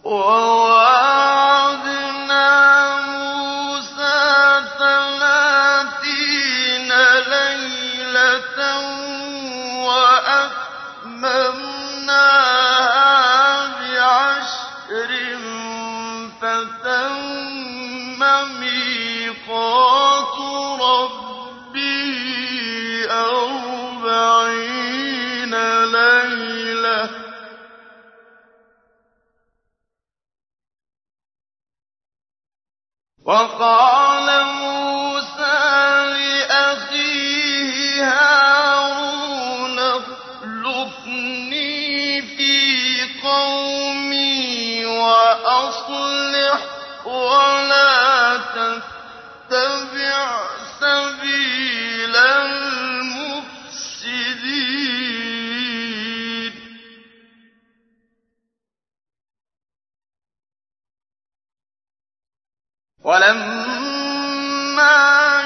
وَوَاعَدْنَا مُوسَىٰ 30 لَيْلَةً وَأَتْمَمْنَاهَا بِعَشْرٍ فَتَمَّ مِيقَاتُ رَبِّهِ 40 لَيْلَةً ۚ وَقَالَ مُوسَىٰ لِأَخِيهِ هَارُونَ اخْلُفْنِي فِي قَوْمِي وَأَصْلِحْ وَلَا تَتَّبِعْ سَبِيلَ الْمُفْسِدِينَ وَلَمَّا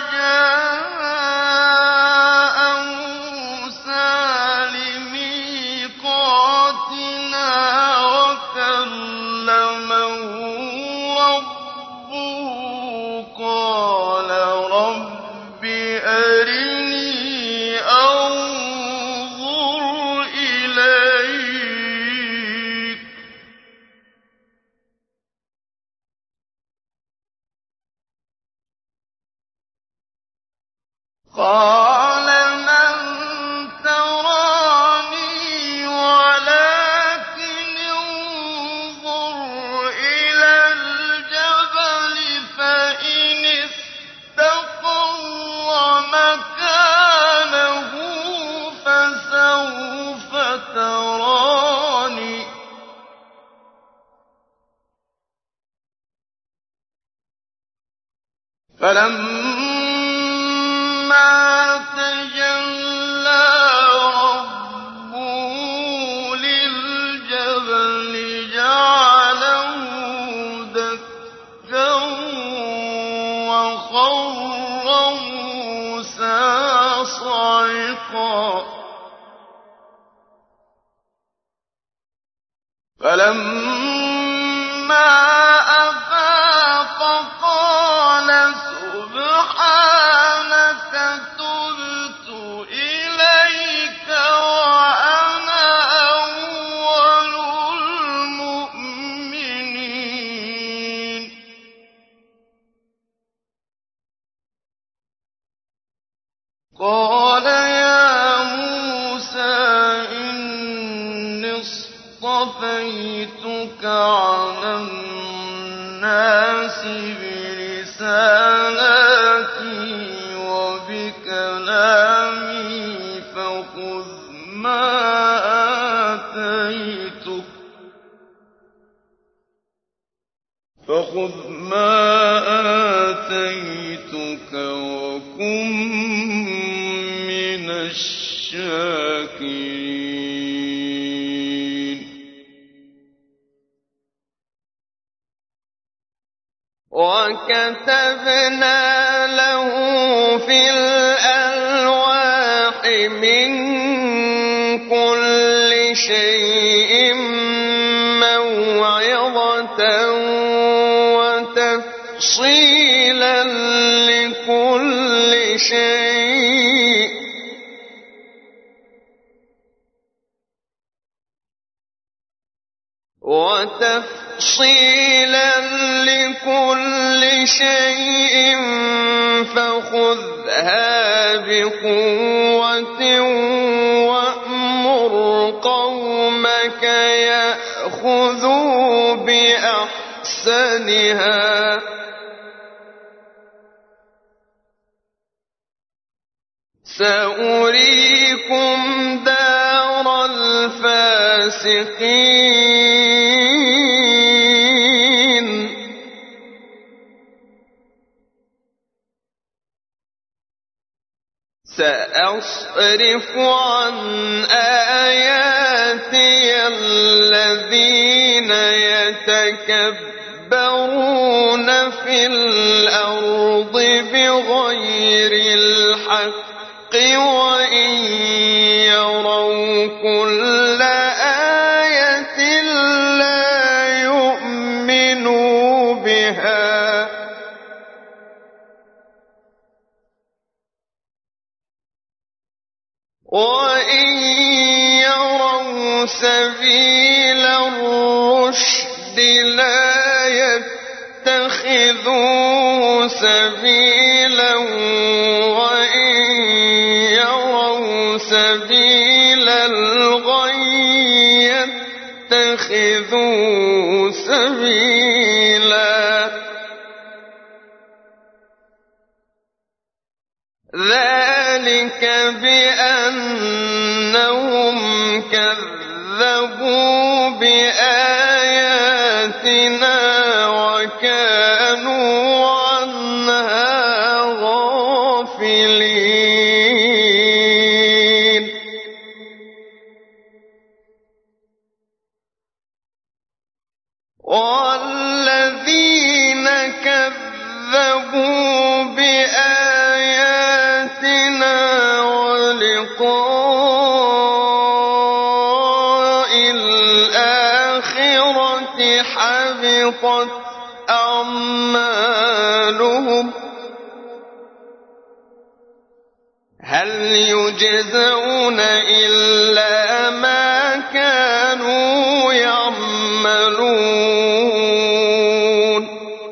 جَاءَ مُوسَىٰ لِمِيقَاتِنَا وَكَلَّمَهُ رَبُّهُ قَالَ رَبِّ أَرِنِي أَنظُرْ إِلَيْكَ ۚ قَالَ لَن تَرَانِي وَلَٰكِنِ انظُرْ إِلَى الْجَبَلِ فَإِنِ اسْتَقَرَّ مَكَانَهُ فَسَوْفَ تَرَانِي ۚ فَلَمَّا تَجَلَّىٰ رَبُّهُ لِلْجَبَلِ جَعَلَهُ دَكًّا وَخَرَّ مُوسَىٰ صَعِقًا ۚ فَلَمَّا أَفَاقَ قَالَ سُبْحَانَكَ تُبْتُ إِلَيْكَ وَأَنَا أَوَّلُ الْمُؤْمِنِينَ قَالَ يَا مُوسَىٰ إِنِّي اصْطَفَيْتُكَ عَلَى النَّاسِ بِرِسَالَاتِي وَبِكَلَامِي فَخُذْ مَا آتَيْتُكَ وَكُن مِّنَ الشَّاكِرِينَ وَكَتَبْنَا لَهُ فِي الْأَلْوَاحِ مِن كُلِّ شَيْءٍ مَّوْعِظَةً وَتَفْصِيلًا لِّكُلِّ شَيْءٍ فَخُذْهَا بِقُوَّةٍ وَأْمُرْ قَوْمَكَ يَأْخُذُوا بِأَحْسَنِهَا ۚ سَأُرِيكُمْ دَارَ الْفَاسِقِينَ سَأَصْرِفُ عَنْ آيَاتِيَ الَّذِينَ يَتَكَبَّرُونَ فِي الْأَرْضِ بِغَيْرِ الْحَقِّ وَإِن يَرَوْا كُلَّ آيَةٍ لَّا يُؤْمِنُوا وإن يروا سبيل الرشد لا يتخذوه سبيلا وإن يروا سبيل الغي يتخذوه سبيلا ذلك بأنهم كذبوا بآياتنا وكانوا عنها غافلين والذين كذبوا بآياتنا ولقاء الآخرة حبطت أعمالهم هل يجزون إلا ما كانوا يعملون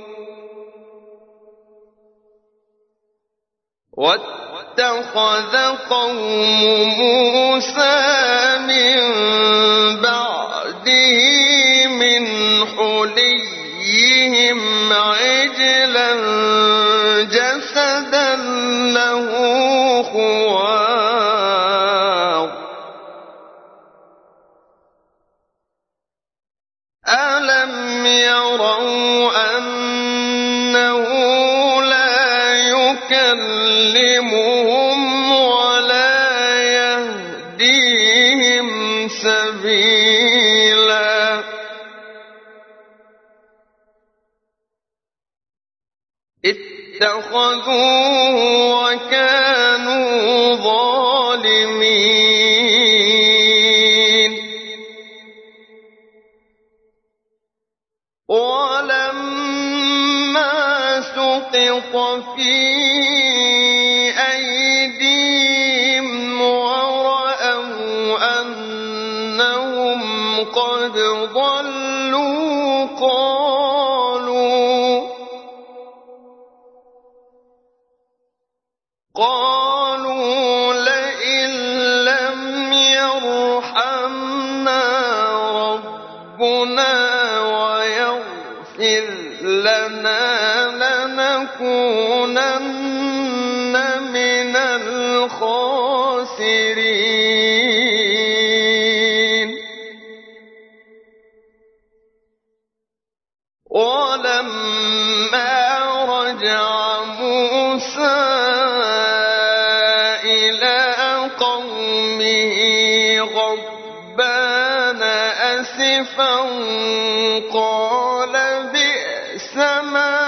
واتخذ قوم موسى من بعده من حليهم عجلا جسدا له خوار ألم يروا أنه لا يكلمهم ولا يهديهم سبيلا اتخذوه وكانوا ظالمين ولما سقط في أيديهم ورأوا أنهم قد ضلوا قالوا لئن لم يرحمنا ربنا ويغفر لنا لنكونن من الخاسرين ولما رجع موسى غضبان أسفا قال بئس ما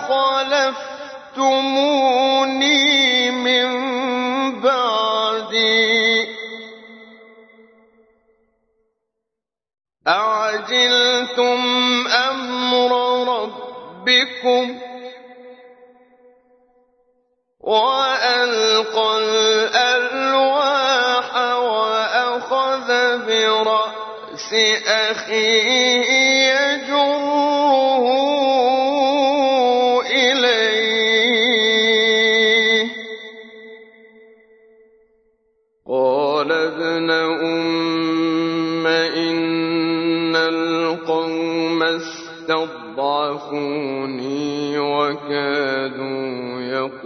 خلفتموني من بعدي أعجلتم أمر ربكم وألقى الألواح وأخذ برأس أخيه يجره إليه قال ابن أم إن القوم استضعفوني وكادوا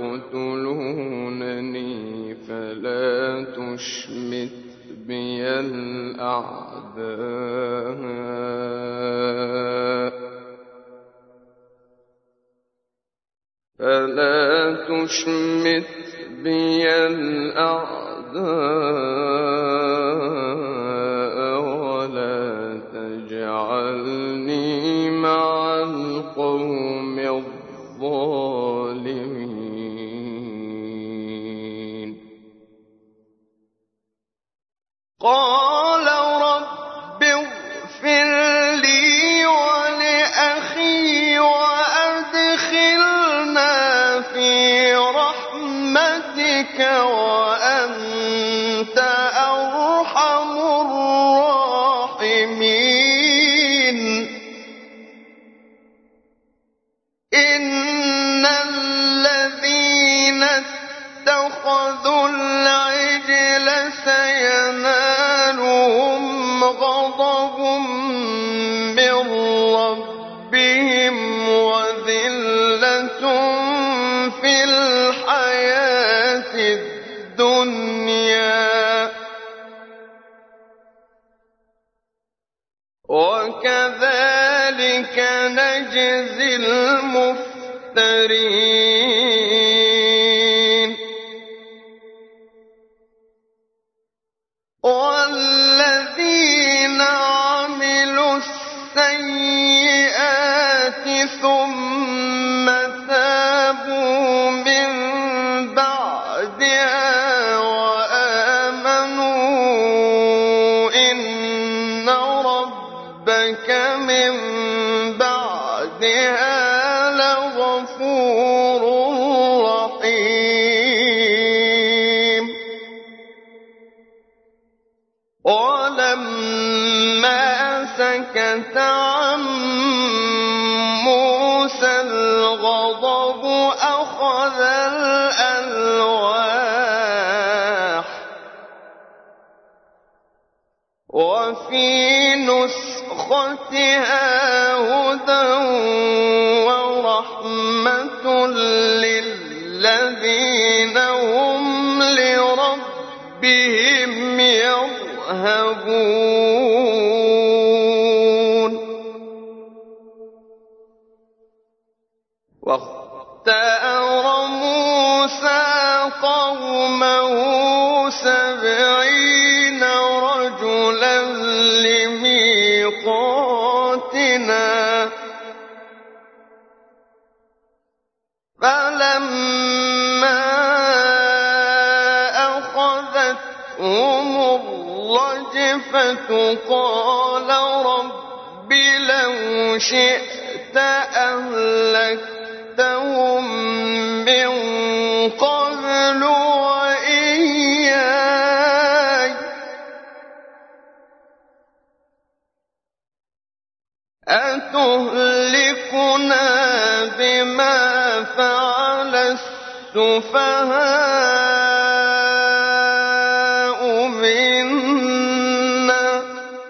يقتلونني فلا تشمت بي الأعداء ولا تجعلني مع القوم الظالمين قال رب اغفر لي ولأخي وأدخلنا في رحمتك وأنت نجزي المفترين والذين عملوا السيئات ثم تابوا من بعدها وآمنوا إن ربك من بعدها لغفور رحيم ولما سكت عن موسى الغضب أخذ الألواح وفي نسختها هدى ورحمة للذين هم لربهم يرهبون واختار موسى قومه 70 رجلا لميقاتنا فلما أخذتهم الرجفة قال رب لو شئت أهلكتهم من قبل وإياي أتهلكنا بما فعل السفهاء منا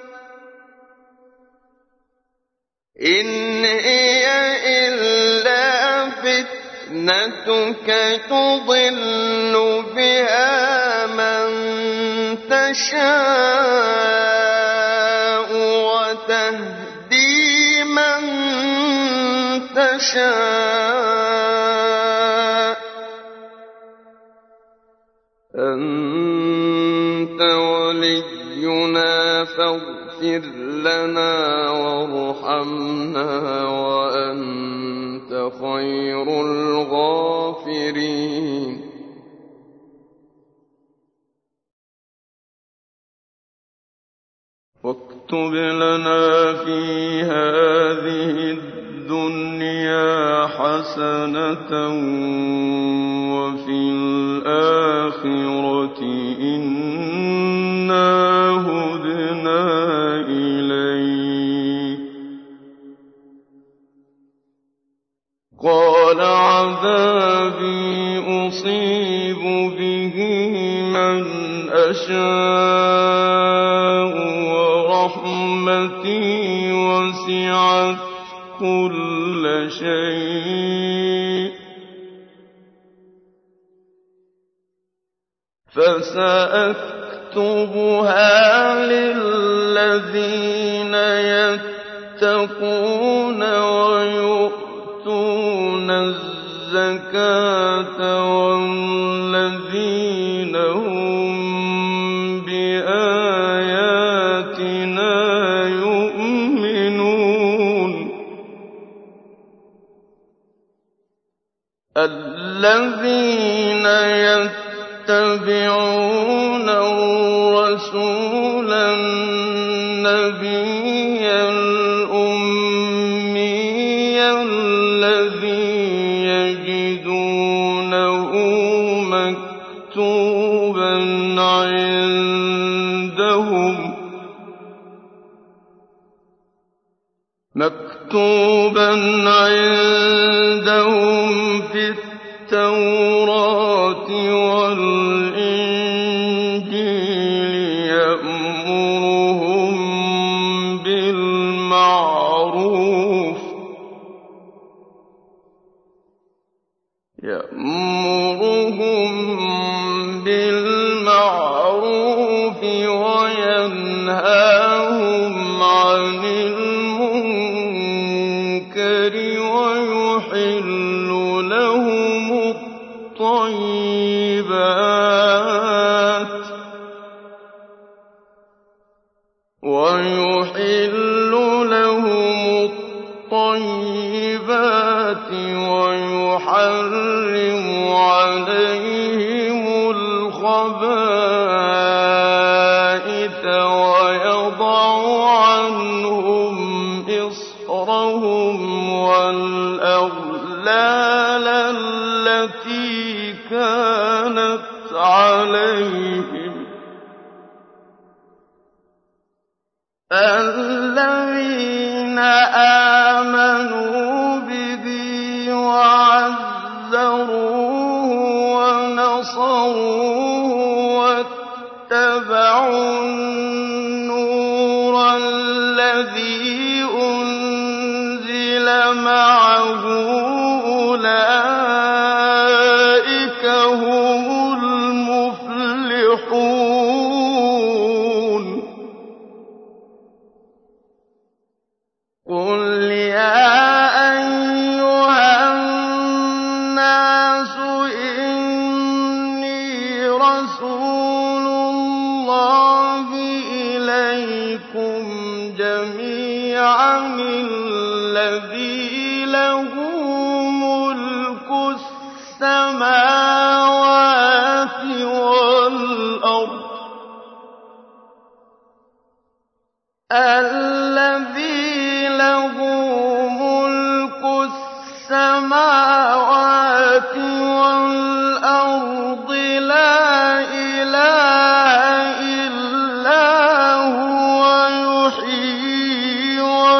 إن هي إلا فتنتك تضل بها من تشاء وتهدي من تشاء أنت ولينا فاغفر لنا وارحمنا وأنت خير الغافرين واكتب لنا في هذه الدنيا حسنة وفي الآخرة إنا هدنا إليك قال عذابي أصيب به من أشاء ورحمتي وسعت كل شيء فسأكتبها للذين يتقون ويؤتون الزكاة والذين هم بآياتنا يؤمنون الذين يتبعون الرسول النبي الأمي الذي يجدونه مكتوبا عندهم في التوراة والإنجيل يأمرهم بالمعروف وينهاهم عن المنكر الْمُنكَرِ وَيُحِلُّ لَهُمُ الطَّيِّبَاتِ وَيُحَرِّمُ عَلَيْهِمُ الْخَبَائِثَ وَيَضَعُ عَنْهُمْ إِصْرَهُمْ وَالْأَغْلَالَ الَّتِي كَانَتْ عَلَيْهِمْ. الَّذِينَ آمَنُوا بِهِ وَعَزَّرُوهُ وَنَصَرُوهُ وَاتَّبَعُوا النُّورَ الَّذِي أُنزِلَ مَعَهُ أُولَٰئِكَ هُمُ الْمُفْلِحُونَ. قُلْ يَا أَيُّهَا النَّاسُ إِنِّي رَسُولُ اللَّهِ إِلَيْكُمْ جَمِيعًا الَّذِي لَهُ مُلْكُ السَّمَاوَاتِ وَالْأَرْضِ لَا إِلَٰهَ إِلَّا هُوَ يُحْيِي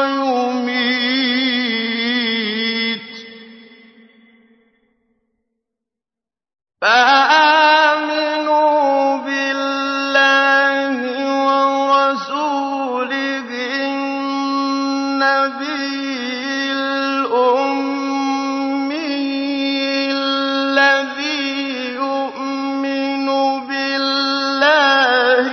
وَيُمِيتُ. فَآمِنُوا بِاللَّهِ وَرَسُولِهِ النَّبِيِّ الْأُمِّيِّ الَّذِي يُؤْمِنُ بِاللَّهِ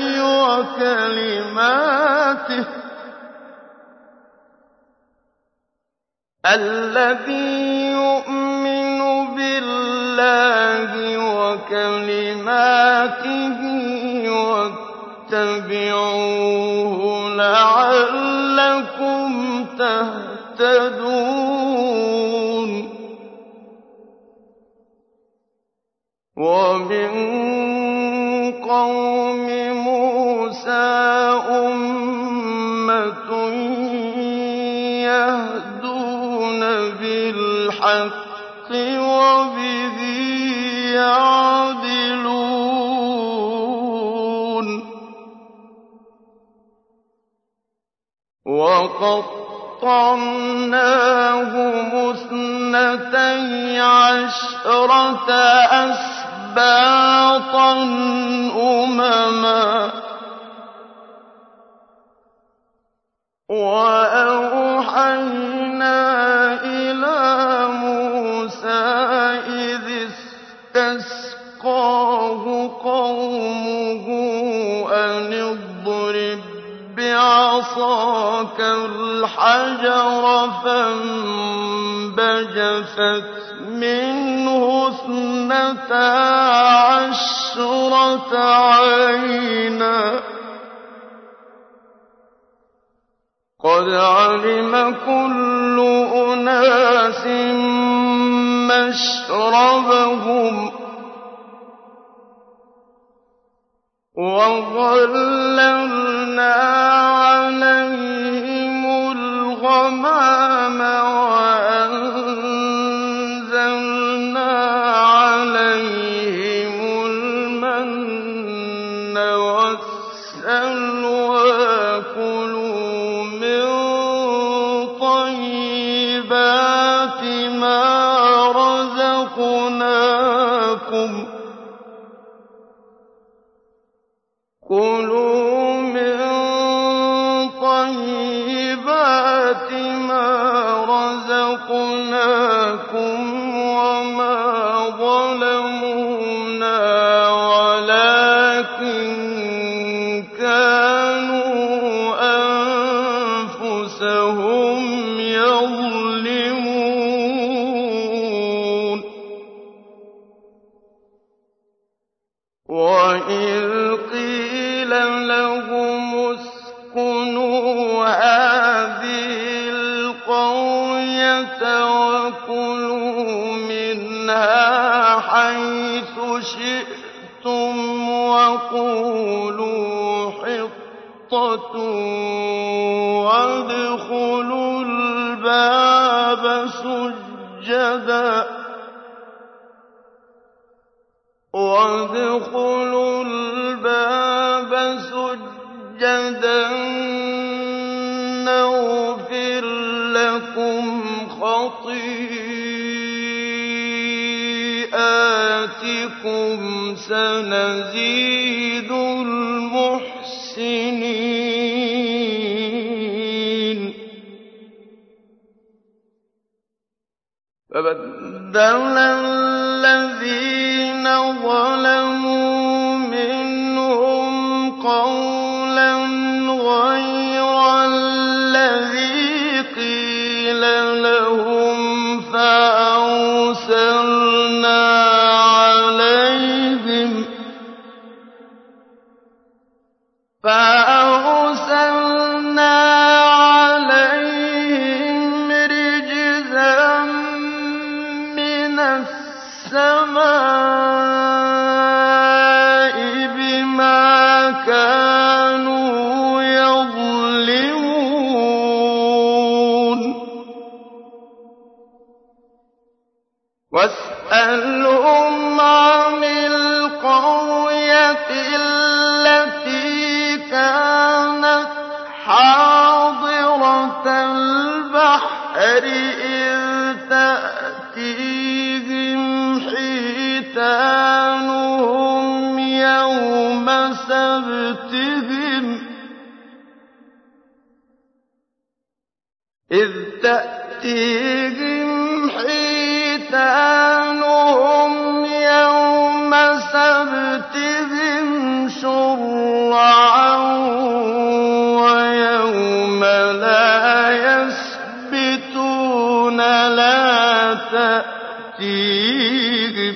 وَكَلِمَاتِهِ وَاتَّبِعُوهُ لَعَلَّكُمْ تَهْتَدُونَ. وَمِن قَوْمِ مُوسَىٰ أُمَّةٌ يَهْدُونَ بِالْحَقِّ وَبِهِ يَعْدِلُونَ. وَقَطَّعْنَاهُمُ اثْنَتَيْ عَشْرَةَ أَسْبَاطًا أُمَمًا ۚ وَأَوْحَيْنَا إِلَىٰ مُوسَىٰ إِذِ اسْتَسْقَاهُ قَوْمُهُ أَنِ اضْرِب بِّعَصَاكَ الْحَجَرَ ۖ فَانبَجَسَتْ مِنْهُ اثْنَتَا عَشْرَةَ عَيْنًا ۖ قَدْ عَلِمَ كُلُّ أُنَاسٍ مَّشْرَبَهُمْ ۖ وَظَلَّلْنَا عَلَيْهِمُ الْغَمَامَ وَأَنزَلْنَا عَلَيْهِمُ الْمَنَّ وَالسَّلْوَىٰ ۖ كُلُوا مِن طَيِّبَاتِ مَا رَزَقْنَاكُمْ وَمَا ظَلَمُونَا وَلَٰكِن كَانُوا أَنفُسَهُمْ يَظْلِمُونَ. وكلوا منها حيث شئتم وقولوا حطة وادخلوا الباب سجدا نغفر لكم خطيئاتكم سنزيد المحسنين فبدل الذين ظلموا منهم قولا غير الذي قيل لهم فأرسلنا عليهم رجزا من السماء بما كانوا يظلمون واسألهم عن القرية التي كانت حاضرة البحر إذ تأتيهم حيتانهم يوم سبتهم شرعا ويوم لا يسبتون لا تأتيهم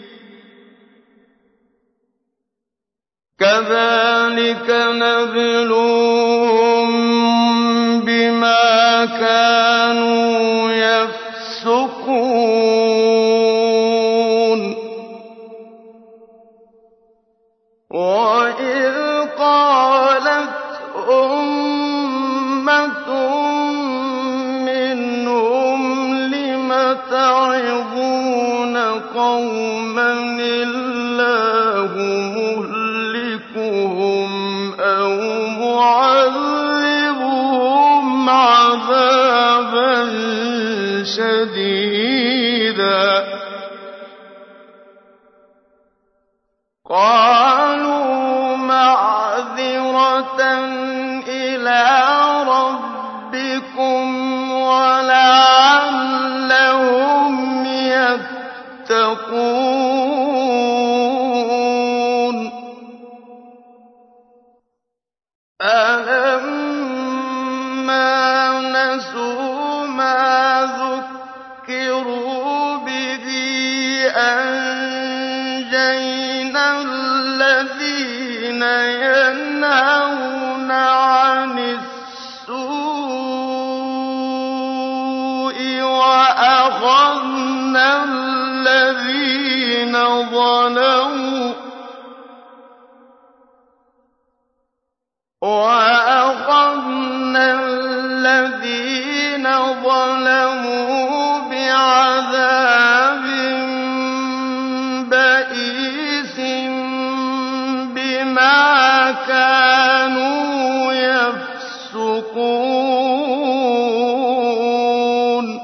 كذلك نبلوهم بما كانوا يفسقون وإذ قالت أمة منهم لم تعظون قوما الله مهلكهم أو معذبهم عذابا شديدا قالوا معذرة إلى ربكم ولعلهم يتقون فلما نسوا ما ذكروا به أنجينا الذين ينهون عن السوء وأخذنا الذين ظلموا بعذاب بئيس بما كانوا يفسقون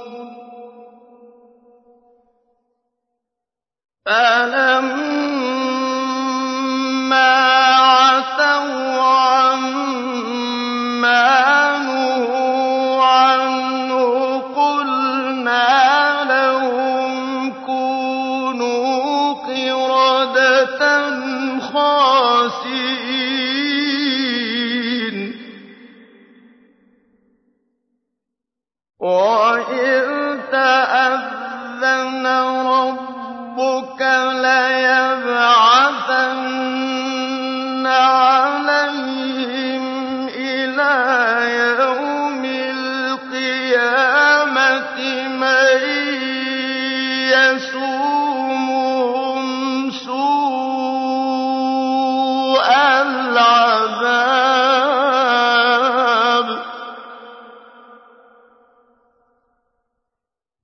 فلما عتوا عما نهوا عنه قلنا لهم كونوا قردة خاسئين وإذ تأذن ربك ليبعثن عليهم إلى يوم القيامة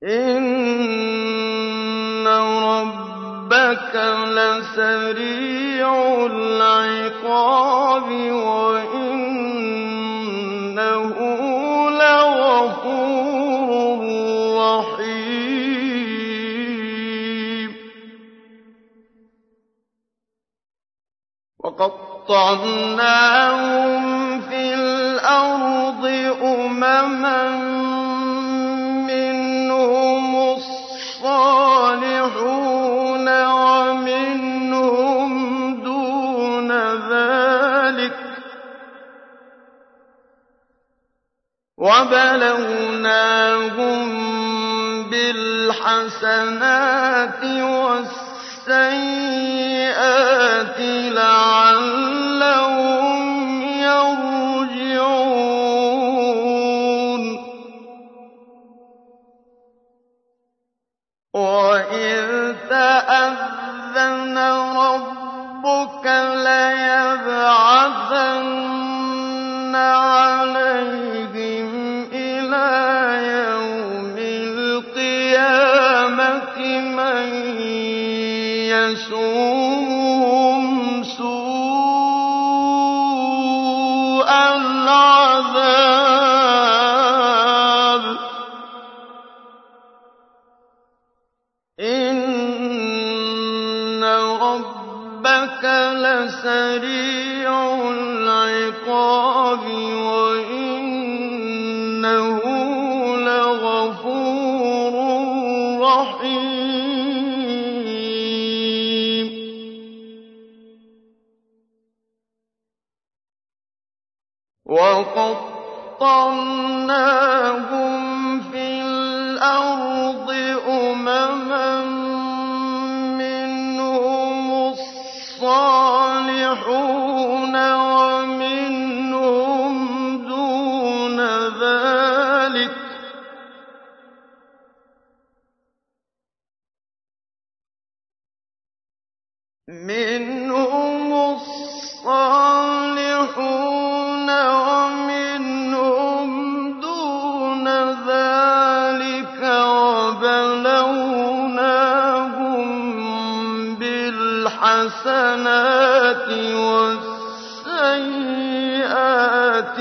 إِنَّ رَبَّكَ لَسَرِيعُ الْعِقَابِ وَإِنَّهُ لَغَفُورٌ رَّحِيمٌ وَقَطَّعْنَاهُمْ فِي الْأَرْضِ أُمَمًا مِّنْهُمُ الصَّالِحُونَ وَمِنْهُمْ دُونَ ذَٰلِكَ ۖ وَبَلَوْنَاهُم بِالْحَسَنَاتِ وَالسَّيِّئَاتِ لَعَلَّهُمْ يَرْجِعُونَ وَإِذْ تَأَذَّنَ رَبُّكَ لَيَبْعَثَنَّ عَلَيْهِمْ إِلَىٰ يَوْمِ الْقِيَامَةِ مَن يَسُومُهُمْ سُوءَ الْعَذَابِ ۗ إِنَّ رَبَّكَ لَسَرِيعُ الْعِقَابِ وَإِنَّهُ لَغَفُورٌ رَّحِيمٌ وَقَطَّعْنَاهُمْ فِي الْأَرْضِ أُمَمًا مِّنْهُمُ الصَّالِحُونَ وَمِنْهُمْ دُونَ ذَٰلِكَ ۖ وَبَلَوْنَاهُم بِالْحَسَنَاتِ وَالسَّيِّئَاتِ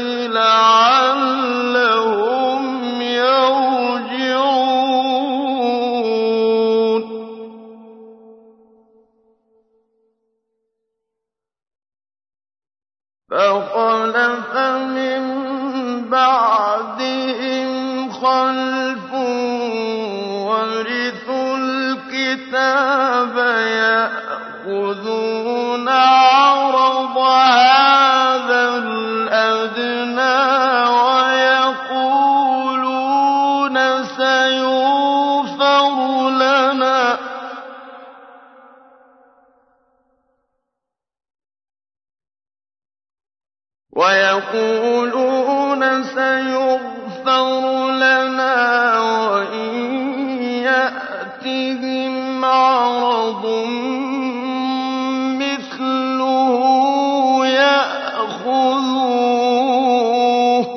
لَعَلَّهُمْ يَرْجِعُونَ فَخَلَفَ مِن بَعْدِهِمْ خَلْفٌ وَرِثُوا الْكِتَابَ يَأْخُذُونَ عَرَضَ هَٰذَا الْأَدْنَىٰ وَيَقُولُونَ سَيُغْفَرُ لَنَا وَإِن يَأْتِهِمْ عَرَضٌ مِّثْلُهُ يَأْخُذُوهُ ۚ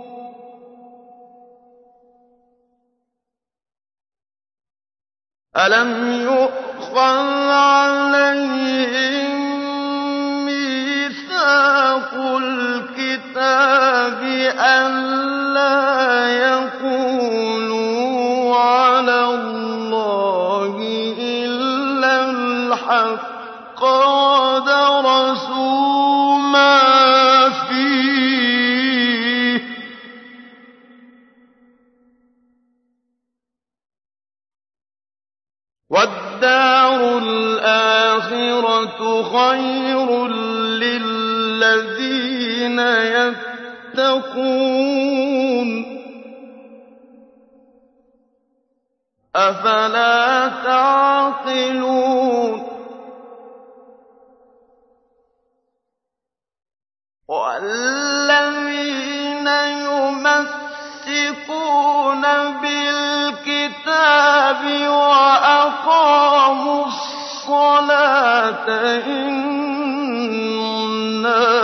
أَلَمْ يُؤْخَذْ عَلَيْهِم مِّيثَاقُ الْكِتَابِ أَن لَّا يَقُولُوا عَلَى اللَّهِ إِلَّا الْحَقَّ وَدَرَسُوا مَا فِيهِ ۗ وَالدَّارُ الْآخِرَةُ خَيْرٌ لِّلَّذِينَ يَتَّقُونَ ۗ أَفَلَا تَعْقِلُونَ وَالَّذِينَ يُمَسِّكُونَ بِالْكِتَابِ وَأَقَامُوا الصَّلَاةَ إِنَّا